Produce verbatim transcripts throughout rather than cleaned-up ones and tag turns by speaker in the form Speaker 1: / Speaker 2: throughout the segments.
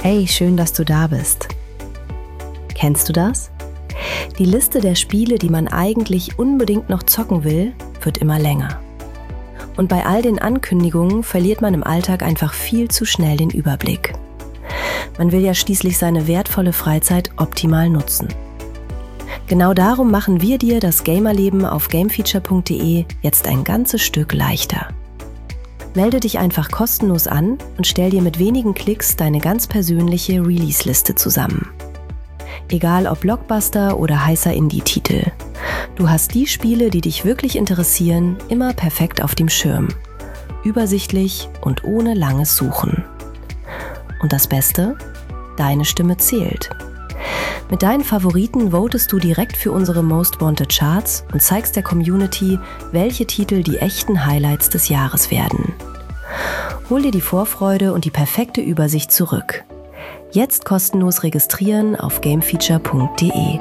Speaker 1: Hey, schön, dass du da bist. Kennst du das? Die Liste der Spiele, die man eigentlich unbedingt noch zocken will, wird immer länger. Und bei all den Ankündigungen verliert man im Alltag einfach viel zu schnell den Überblick. Man will ja schließlich seine wertvolle Freizeit optimal nutzen. Genau darum machen wir dir das Gamerleben auf gamefeature punkt de jetzt ein ganzes Stück leichter. Melde dich einfach kostenlos an und stell dir mit wenigen Klicks deine ganz persönliche Release-Liste zusammen. Egal ob Blockbuster oder heißer Indie-Titel. Du hast die Spiele, die dich wirklich interessieren, immer perfekt auf dem Schirm. Übersichtlich und ohne langes Suchen. Und das Beste? Deine Stimme zählt. Mit deinen Favoriten votest du direkt für unsere Most Wanted Charts und zeigst der Community, welche Titel die echten Highlights des Jahres werden. Hol dir die Vorfreude und die perfekte Übersicht zurück. Jetzt kostenlos registrieren auf gamefeature punkt de.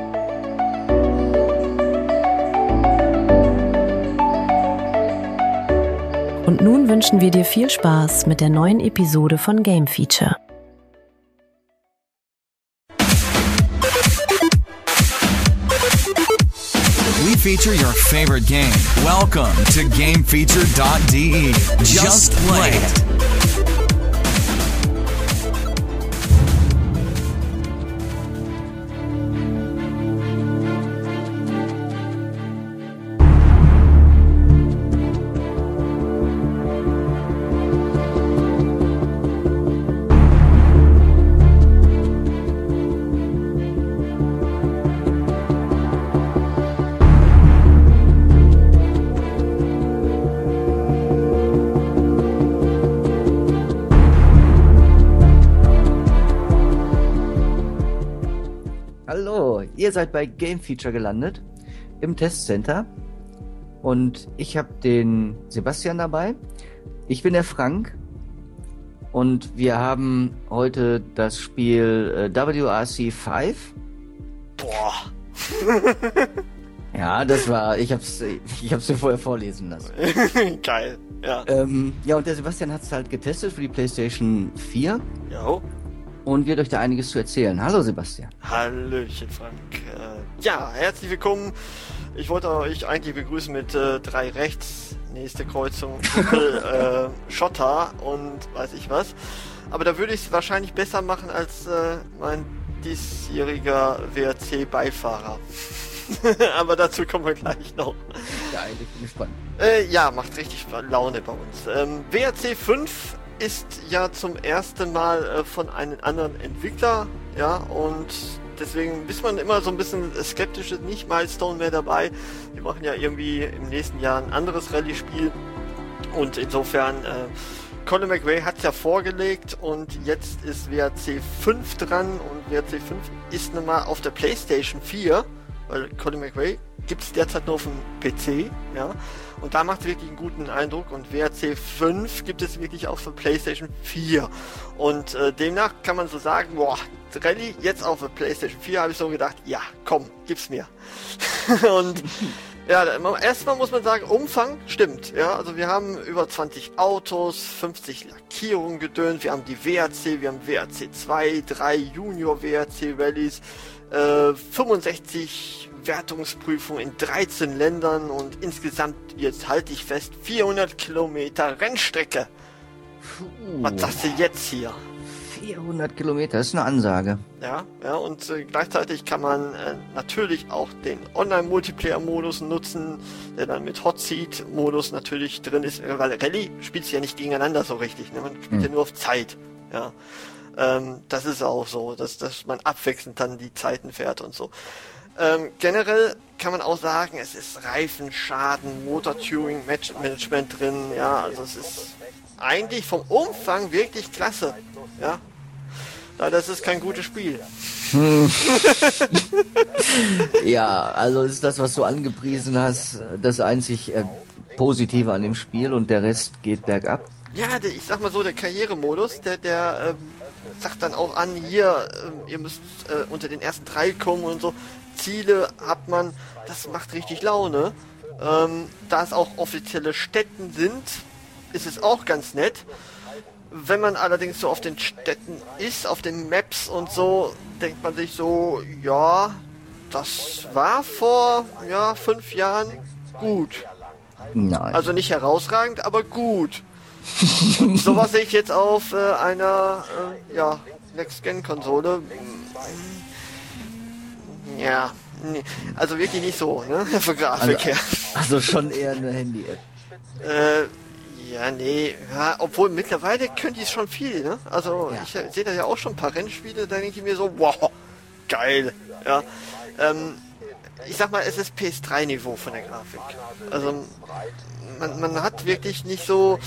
Speaker 1: Und nun wünschen wir dir viel Spaß mit der neuen Episode von Game Feature.
Speaker 2: We feature your favorite game. Welcome to game feature dot de. Just play it.
Speaker 3: Ihr seid bei Game Feature gelandet, im Testcenter, und ich habe den Sebastian dabei. Ich bin der Frank und wir haben heute das Spiel äh, W R C fünf.
Speaker 4: Boah.
Speaker 3: Ja, das war, ich hab's, ich hab's dir vorher vorlesen lassen.
Speaker 4: Geil, ja.
Speaker 3: Ähm, ja, und der Sebastian hat's halt getestet für die PlayStation vier.
Speaker 4: Jo.
Speaker 3: Und wird euch da einiges zu erzählen. Hallo Sebastian.
Speaker 4: Hallöchen Frank. Äh, ja, herzlich willkommen. Ich wollte euch eigentlich begrüßen mit äh, drei rechts, nächste Kreuzung, Buckel, äh, Schotter und weiß ich was. Aber da würde ich es wahrscheinlich besser machen als äh, mein diesjähriger W R C-Beifahrer. Aber dazu kommen wir gleich noch.
Speaker 3: Ja, ich bin gespannt.
Speaker 4: Äh, ja, macht richtig Laune bei uns. Ähm, W R C fünf ist ja zum ersten Mal äh, von einem anderen Entwickler, ja, und deswegen ist man immer so ein bisschen skeptisch, ist nicht Milestone mehr dabei. Die machen ja irgendwie im nächsten Jahr ein anderes Rallye-Spiel und insofern, äh, Colin McRae hat es ja vorgelegt und jetzt ist W R C fünf dran und W R C fünf ist nun mal auf der PlayStation vier, weil Colin McRae gibt es derzeit nur auf dem P C, ja, und da macht es wirklich einen guten Eindruck und W R C fünf gibt es wirklich auch für PlayStation vier und äh, demnach kann man so sagen, boah, Rallye jetzt auf der PlayStation vier, habe ich so gedacht, ja, komm, gib's mir. Und ja, erstmal muss man sagen, Umfang stimmt, ja, also wir haben über zwanzig Autos, fünfzig Lackierungen gedönt, wir haben die W R C, wir haben W R C zwei, drei Junior W R C Rallyes, äh, fünfundsechzig Wertungsprüfungen in dreizehn Ländern und insgesamt, jetzt halte ich fest, vierhundert Kilometer Rennstrecke. Puh. Was sagst du jetzt hier?
Speaker 3: vierhundert Kilometer, das ist eine Ansage.
Speaker 4: Ja, ja, und äh, gleichzeitig kann man äh, natürlich auch den Online-Multiplayer-Modus nutzen, der dann mit Hot Seat-Modus natürlich drin ist, weil Rallye spielt ja nicht gegeneinander so richtig, ne? Man spielt hm. ja nur auf Zeit, ja. Ähm, das ist auch so, dass, dass man abwechselnd dann die Zeiten fährt und so. Ähm, generell kann man auch sagen, es ist Reifenschaden, Motor-Tuning-Management drin, ja, also es ist eigentlich vom Umfang wirklich klasse, ja. Leider ist es kein gutes Spiel.
Speaker 3: Hm. Ja, also ist das, was du angepriesen hast, das einzig äh, Positive an dem Spiel und der Rest geht bergab?
Speaker 4: Ja, der, ich sag mal so, der Karrieremodus, der, der ähm, sagt dann auch an, hier, ähm, ihr müsst äh, unter den ersten drei kommen und so. Ziele hat man, das macht richtig Laune. Ähm, da es auch offizielle Städten sind, ist es auch ganz nett. Wenn man allerdings so auf den Städten ist, auf den Maps und so, denkt man sich so, ja, das war vor ja, fünf Jahren gut.
Speaker 3: Nein.
Speaker 4: Also nicht herausragend, aber gut. Sowas sehe ich jetzt auf äh, einer äh, ja, Next-Gen-Konsole. Ja, nee, also wirklich nicht so, ne? Für Grafik
Speaker 3: Also,
Speaker 4: her.
Speaker 3: also schon eher eine Handy-App.
Speaker 4: Äh, ja, nee, ja, obwohl mittlerweile können die es schon viel, ne? Also
Speaker 3: Ja.
Speaker 4: ich sehe da ja auch schon ein paar Rennspiele, da denke ich mir so, wow, geil, ja. Ähm, ich sag mal, es ist P S drei Niveau von der Grafik. Also man, man hat wirklich nicht so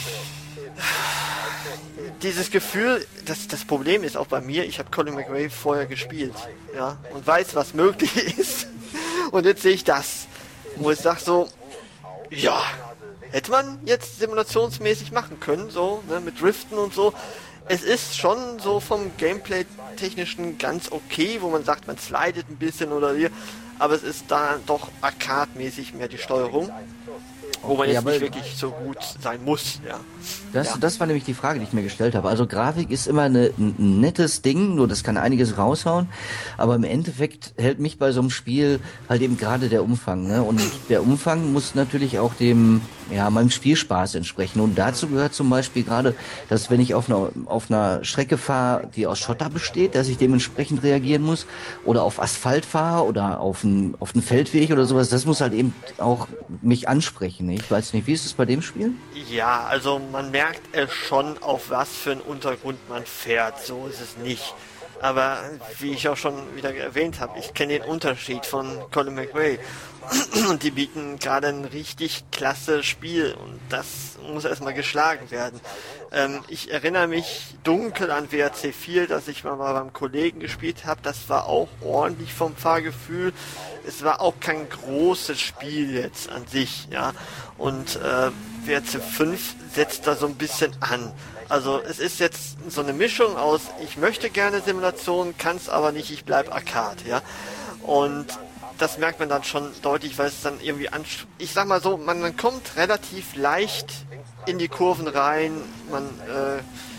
Speaker 4: dieses Gefühl, dass das Problem ist auch bei mir, ich habe Colin McRae vorher gespielt, ja, und weiß, was möglich ist. Und jetzt sehe ich das, wo ich sage so, ja, hätte man jetzt simulationsmäßig machen können, so, ne, mit Driften und so. Es ist schon so vom Gameplay-technischen ganz okay, wo man sagt, man slidet ein bisschen oder hier, aber es ist da doch arcade-mäßig mehr die Steuerung, wo man
Speaker 3: Ja,
Speaker 4: jetzt
Speaker 3: aber-
Speaker 4: nicht wirklich so gut sein muss, ja.
Speaker 3: Das,
Speaker 4: Ja.
Speaker 3: das war nämlich die Frage, die ich mir gestellt habe. Also Grafik ist immer eine, ein nettes Ding, nur das kann einiges raushauen, aber im Endeffekt hält mich bei so einem Spiel halt eben gerade der Umfang, ne? Und der Umfang muss natürlich auch dem, ja, meinem Spielspaß entsprechen. Und dazu gehört zum Beispiel gerade, dass wenn ich auf einer, auf einer Strecke fahre, die aus Schotter besteht, dass ich dementsprechend reagieren muss, oder auf Asphalt fahre oder auf einen, auf einen Feldweg oder sowas, das muss halt eben auch mich ansprechen. Ich weiß nicht, wie ist es bei dem Spiel?
Speaker 4: Ja, also man merkt es schon, auf was für einen Untergrund man fährt, so ist es nicht. Aber wie ich auch schon wieder erwähnt habe, ich kenne den Unterschied von Colin McRae. Und die bieten gerade ein richtig klasse Spiel und das muss erstmal geschlagen werden. Ähm, ich erinnere mich dunkel an W R C vier, dass ich mal beim Kollegen gespielt habe. Das war auch ordentlich vom Fahrgefühl. Es war auch kein großes Spiel jetzt an sich, ja. Und äh, W R C fünf setzt da so ein bisschen an. Also es ist jetzt so eine Mischung aus, ich möchte gerne Simulation, kann es aber nicht, ich bleib Arcade, ja. Und das merkt man dann schon deutlich, weil es dann irgendwie an, ich sag mal so, man, man kommt relativ leicht in die Kurven rein, man äh,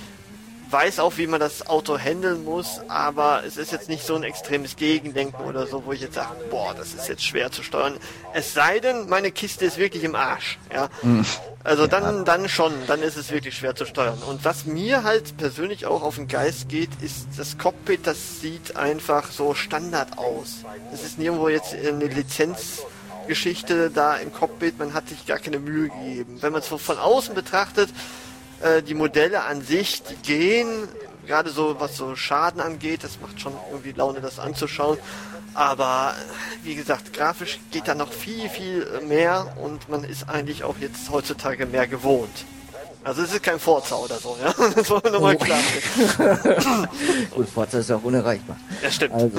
Speaker 4: weiß auch, wie man das Auto handeln muss, aber es ist jetzt nicht so ein extremes Gegendenken oder so, wo ich jetzt sage, boah, das ist jetzt schwer zu steuern. Es sei denn, meine Kiste ist wirklich im Arsch, ja. Also dann, dann schon, dann ist es wirklich schwer zu steuern. Und was mir halt persönlich auch auf den Geist geht, ist das Cockpit, das sieht einfach so Standard aus. Es ist nirgendwo jetzt eine Lizenzgeschichte da im Cockpit, man hat sich gar keine Mühe gegeben. Wenn man es so von außen betrachtet, äh, die Modelle an sich, die gehen, gerade so was so Schaden angeht, das macht schon irgendwie Laune, das anzuschauen. Aber wie gesagt, grafisch geht da noch viel, viel mehr und man ist eigentlich auch jetzt heutzutage mehr gewohnt. Also es ist kein Forza oder so, ja. Das wollen wir nochmal klar machen.
Speaker 3: Gut, Forza ist auch unerreichbar.
Speaker 4: Ja, stimmt.
Speaker 3: Also.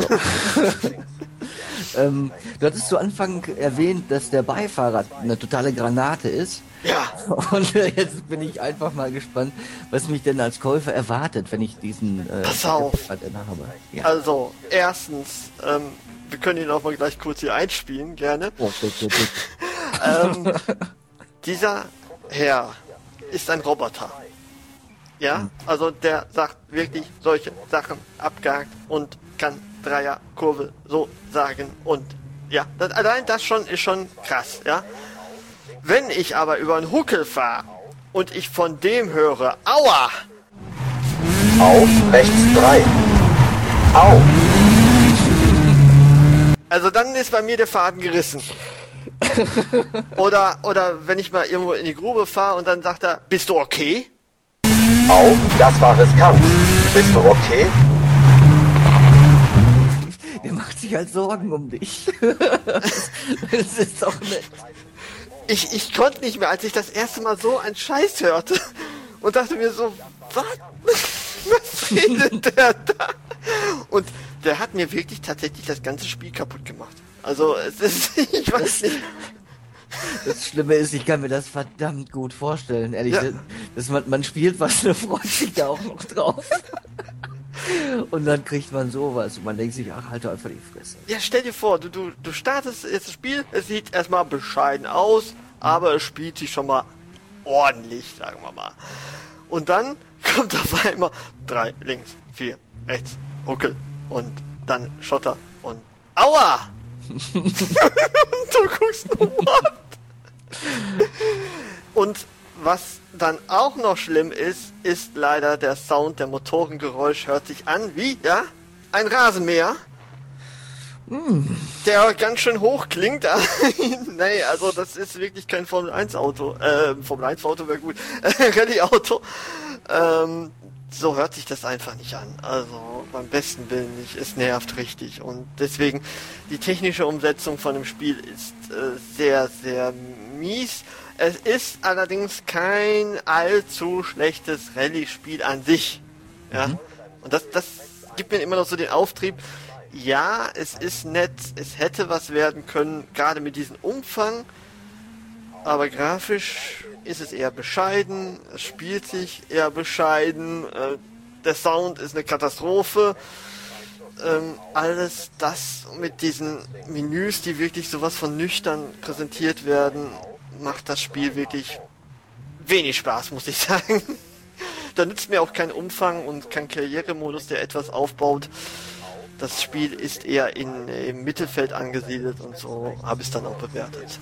Speaker 3: ähm, du hattest zu Anfang erwähnt, dass der Beifahrer eine totale Granate ist.
Speaker 4: Ja.
Speaker 3: Und äh, jetzt bin ich einfach mal gespannt, was mich denn als Käufer erwartet, wenn ich diesen äh,
Speaker 4: Pass auf.
Speaker 3: denn habe. Ja.
Speaker 4: Also, erstens, ähm, wir können ihn auch mal gleich kurz hier einspielen, gerne.
Speaker 3: Oh, bitte, bitte.
Speaker 4: ähm, dieser Herr ist ein Roboter. Ja, also der sagt wirklich solche Sachen abgehakt und kann Dreierkurve so sagen und ja, das, allein das schon ist schon krass, ja. Wenn ich aber über einen Huckel fahre und ich von dem höre, aua!
Speaker 5: Auf rechts drei. Au!
Speaker 4: Also dann ist bei mir der Faden gerissen. Oder, oder wenn ich mal irgendwo in die Grube fahre und dann sagt er, bist du okay?
Speaker 5: Au, das war riskant. Bist du okay?
Speaker 3: Der macht sich halt Sorgen um dich. Das ist doch nett.
Speaker 4: Ich, ich konnte nicht mehr, als ich das erste Mal so einen Scheiß hörte und dachte mir so, was? Was redet der da? Und der hat mir wirklich tatsächlich das ganze Spiel kaputt gemacht. Also es ist, ich weiß nicht.
Speaker 3: Das Schlimme ist, ich kann mir das verdammt gut vorstellen, ehrlich.
Speaker 4: Ja.
Speaker 3: Dass man, man spielt was, und freut sich da auch noch drauf. Und dann kriegt man sowas und man denkt sich, ach, halt doch einfach die Fresse.
Speaker 4: Ja, stell dir vor, du, du, du startest jetzt das Spiel, es sieht erstmal bescheiden aus, aber es spielt sich schon mal ordentlich, sagen wir mal. Und dann kommt auf einmal drei links, vier rechts, Ruckel und dann Schotter und Aua! Du guckst nur, what? Und was dann auch noch schlimm ist, ist leider der Sound, der Motorengeräusch hört sich an wie, ja, ein Rasenmäher. Mm. Der ganz schön hoch klingt. Nee, also das ist wirklich kein Formel eins Auto. Äh, Formel eins Auto wäre gut. Rallye-Auto. Ähm, so hört sich das einfach nicht an. Also beim besten Willen nicht. Es nervt richtig. Und deswegen, die technische Umsetzung von dem Spiel ist äh, sehr, sehr mies. Es ist allerdings kein allzu schlechtes Rallye-Spiel an sich. Ja. Mhm. Und das, das gibt mir immer noch so den Auftrieb. Ja, es ist nett, es hätte was werden können, gerade mit diesem Umfang. Aber grafisch ist es eher bescheiden, es spielt sich eher bescheiden, äh, der Sound ist eine Katastrophe. Ähm, alles das mit diesen Menüs, die wirklich sowas von nüchtern präsentiert werden, macht das Spiel wirklich wenig Spaß, muss ich sagen. Da nützt mir auch kein Umfang und kein Karrieremodus, der etwas aufbaut. Das Spiel ist eher in, im Mittelfeld angesiedelt und so habe ich es dann auch bewertet.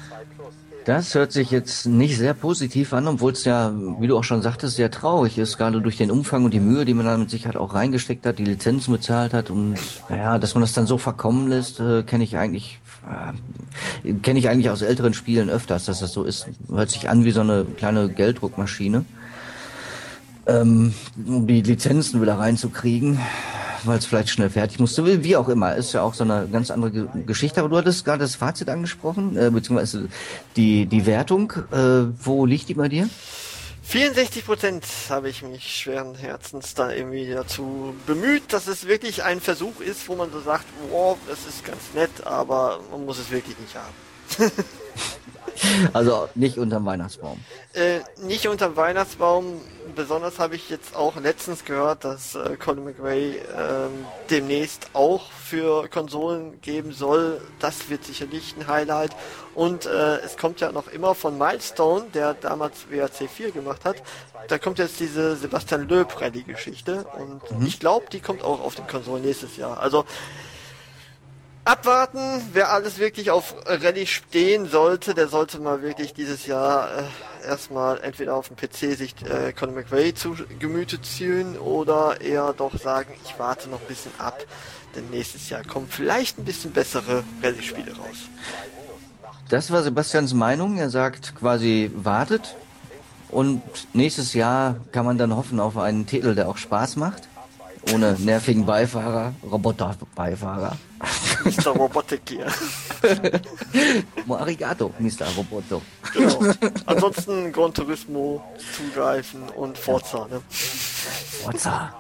Speaker 3: Das hört sich jetzt nicht sehr positiv an, obwohl es ja, wie du auch schon sagtest, sehr traurig ist, gerade durch den Umfang und die Mühe, die man da mit Sicherheit auch reingesteckt hat, die Lizenzen bezahlt hat und ja, dass man das dann so verkommen lässt, äh, kenne ich eigentlich äh, kenne ich eigentlich aus älteren Spielen öfters, dass das so ist. Hört sich an wie so eine kleine Gelddruckmaschine, ähm, um die Lizenzen wieder reinzukriegen, weil es vielleicht schnell fertig musste, wie auch immer. Ist ja auch so eine ganz andere Ge- Geschichte. Aber du hattest gerade das Fazit angesprochen, äh, beziehungsweise die, die Wertung. Äh, wo liegt die bei dir?
Speaker 4: vierundsechzig Prozent habe ich mich schweren Herzens da irgendwie dazu bemüht, dass es wirklich ein Versuch ist, wo man so sagt, wow, das ist ganz nett, aber man muss es wirklich nicht haben.
Speaker 3: Also nicht unterm Weihnachtsbaum.
Speaker 4: Äh, nicht unterm Weihnachtsbaum. Besonders habe ich jetzt auch letztens gehört, dass äh, Colin McRae äh, demnächst auch für Konsolen geben soll. Das wird sicherlich ein Highlight. Und äh, es kommt ja noch immer von Milestone, der damals W R C vier gemacht hat. Da kommt jetzt diese Sebastian Loeb Rallye-Geschichte. Und mhm. ich glaube, die kommt auch auf den Konsolen nächstes Jahr. Also abwarten, wer alles wirklich auf Rallye stehen sollte, der sollte mal wirklich dieses Jahr äh, erstmal entweder auf dem P C sich äh, Colin McRae zu Gemüte ziehen oder eher doch sagen, ich warte noch ein bisschen ab, denn nächstes Jahr kommen vielleicht ein bisschen bessere Rallye-Spiele raus.
Speaker 3: Das war Sebastians Meinung, er sagt quasi wartet und nächstes Jahr kann man dann hoffen auf einen Titel, der auch Spaß macht. Ohne nervigen Beifahrer, Roboter-Beifahrer.
Speaker 4: Mister Robotik hier.
Speaker 3: Arigato, Mister Roboto.
Speaker 4: Genau. Ansonsten Gran Turismo zugreifen und Forza, ne?
Speaker 3: Forza.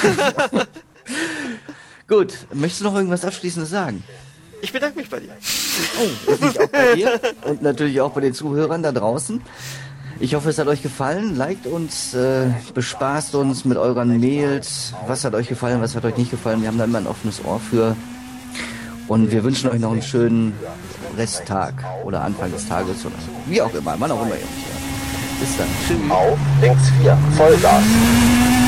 Speaker 3: Gut, möchtest du noch irgendwas Abschließendes sagen?
Speaker 4: Ich bedanke mich bei dir.
Speaker 3: Oh, ich mich auch bei dir und natürlich auch bei den Zuhörern da draußen. Ich hoffe, es hat euch gefallen. Liked uns, äh, bespaßt uns mit euren Mails. Was hat euch gefallen, was hat euch nicht gefallen? Wir haben da immer ein offenes Ohr für. Und wir wünschen euch noch einen schönen Resttag oder Anfang des Tages oder wie auch immer, wann auch immer ihr uns hört. Bis dann. Tschüss.
Speaker 5: Auf links vier, Vollgas.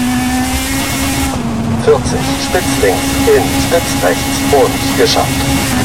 Speaker 5: vierzig, spitz links, in, spitz rechts und geschafft.